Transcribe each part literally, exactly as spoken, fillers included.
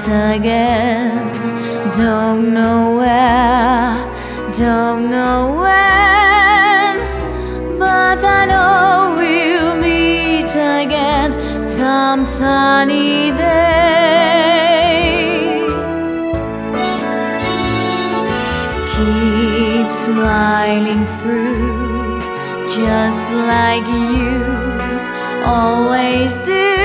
again. Don't know where, don't know when, but I know we'll meet again some sunny day. Keep smiling through, just like you always do,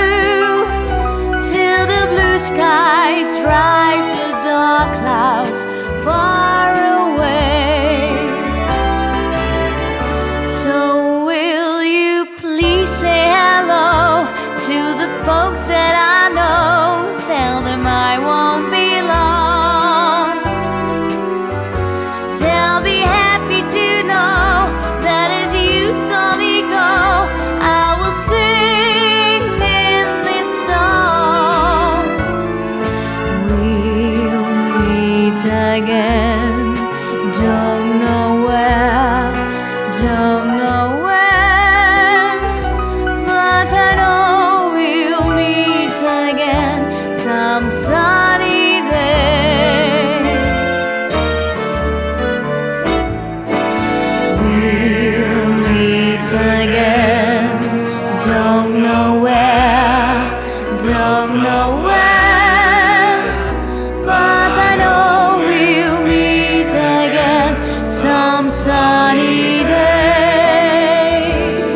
till the blue skies drive the dark clouds far away. So will you please say hello to the folks that I know? Tell them I won't be long. They'll be happy to know that as you saw me go, I will sing in this song. We'll meet again, don't know where, don't know when, but I know we'll meet again some sunny day. We'll meet again, don't know where, don't know when, but I know we'll meet again some sunny day.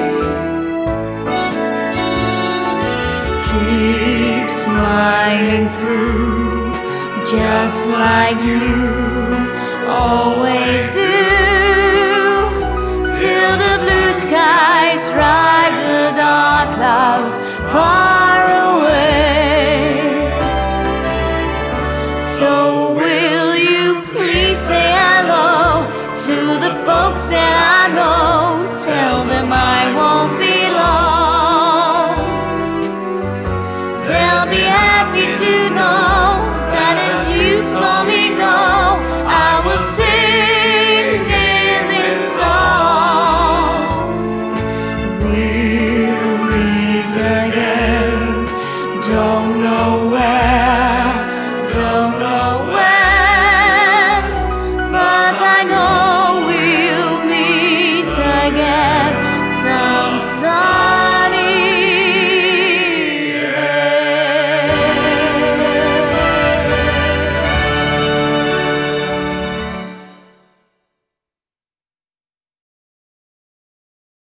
Keep smiling through, just like you always do, till the blue skies drive the dark clouds far away. So will you please say hello to the folks that I know? Tell them I won't be long. They'll be happy to know that as you saw me go, I will sing in this song. We'll meet again, don't know where, don't know when, but I know we'll meet again some sun.